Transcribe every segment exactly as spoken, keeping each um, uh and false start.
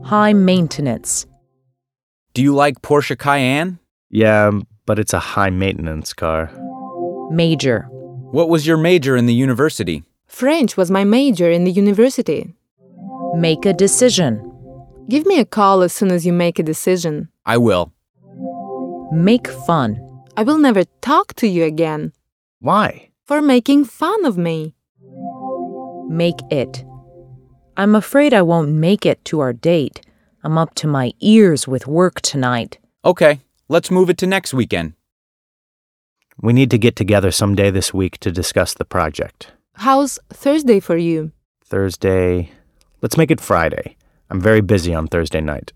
High maintenance. Do you like Porsche Cayenne? Yeah, but it's a high-maintenance car. Major. What was your major in the university? French was my major in the university. Make a decision. Give me a call as soon as you make a decision. I will. Make fun. I will never talk to you again. Why? For making fun of me. Make it. I'm afraid I won't make it to our date. I'm up to my ears with work tonight. Okay, let's move it to next weekend. We need to get together someday this week to discuss the project. How's Thursday for you? Thursday... Let's make it Friday. I'm very busy on Thursday night.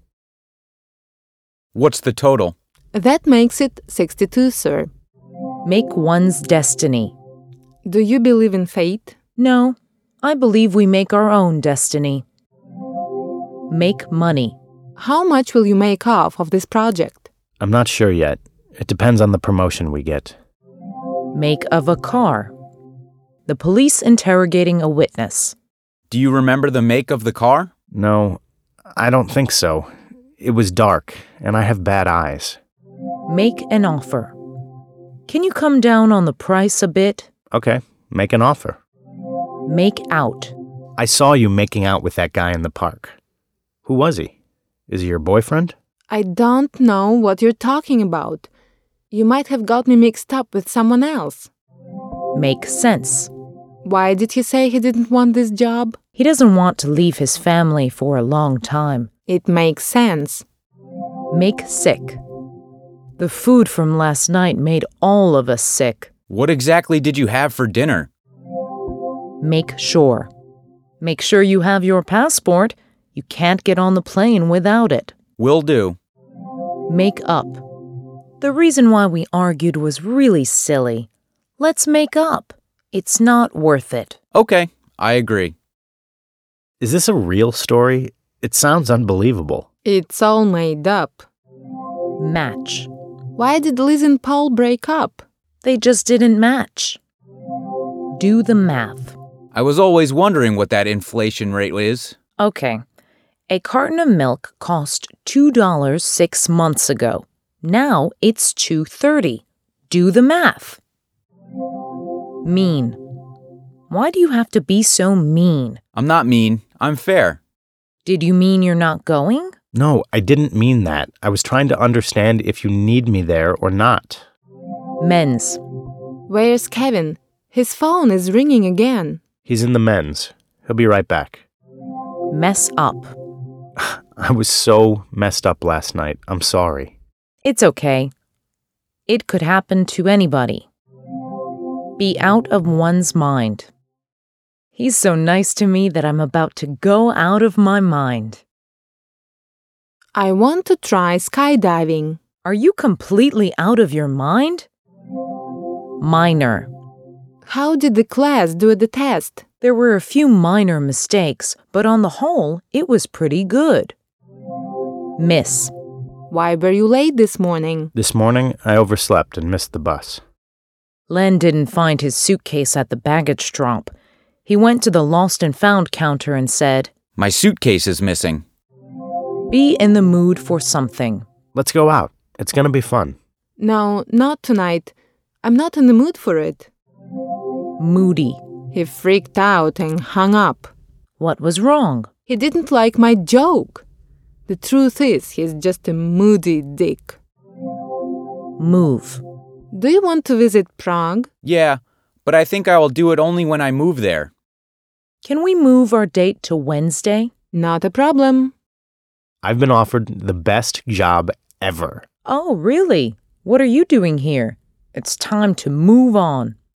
What's the total? That makes it sixty-two, sir. Make one's destiny. Do you believe in fate? No, I believe we make our own destiny. Make money. How much will you make off of this project? I'm not sure yet. It depends on the promotion we get. Make of a car. The police interrogating a witness. Do you remember the make of the car? No, I don't think so. It was dark, and I have bad eyes. Make an offer. Can you come down on the price a bit? Okay, make an offer. Make out. I saw you making out with that guy in the park. Who was he? Is he your boyfriend? I don't know what you're talking about. You might have got me mixed up with someone else. Make sense. Why did he say he didn't want this job? He doesn't want to leave his family for a long time. It makes sense. Make sick. The food from last night made all of us sick. What exactly did you have for dinner? Make sure. Make sure you have your passport. You can't get on the plane without it. Will do. Make up. The reason why we argued was really silly. Let's make up. It's not worth it. Okay, I agree. Is this a real story? It sounds unbelievable. It's all made up. Match. Why did Liz and Paul break up? They just didn't match. Do the math. I was always wondering what that inflation rate is. Okay. A carton of milk cost two dollars six months ago. Now it's two dollars and thirty cents. Do the math. Mean. Why do you have to be so mean? I'm not mean. I'm fair. Did you mean you're not going? No, I didn't mean that. I was trying to understand if you need me there or not. Men's. Where's Kevin? His phone is ringing again. He's in the men's. He'll be right back. Mess up. I was so messed up last night. I'm sorry. It's okay. It could happen to anybody. Be out of one's mind. He's so nice to me that I'm about to go out of my mind. I want to try skydiving. Are you completely out of your mind? Minor. How did the class do the test? There were a few minor mistakes, but on the whole, it was pretty good. Miss. Why were you late this morning? This morning, I overslept and missed the bus. Len didn't find his suitcase at the baggage drop. He went to the lost and found counter and said, My suitcase is missing. Be in the mood for something. Let's go out. It's gonna be fun. No, not tonight. I'm not in the mood for it. Moody. He freaked out and hung up. What was wrong? He didn't like my joke. The truth is, he's just a moody dick. Move. Do you want to visit Prague? Yeah, but I think I will do it only when I move there. Can we move our date to Wednesday? Not a problem. I've been offered the best job ever. Oh, really? What are you doing here? It's time to move on.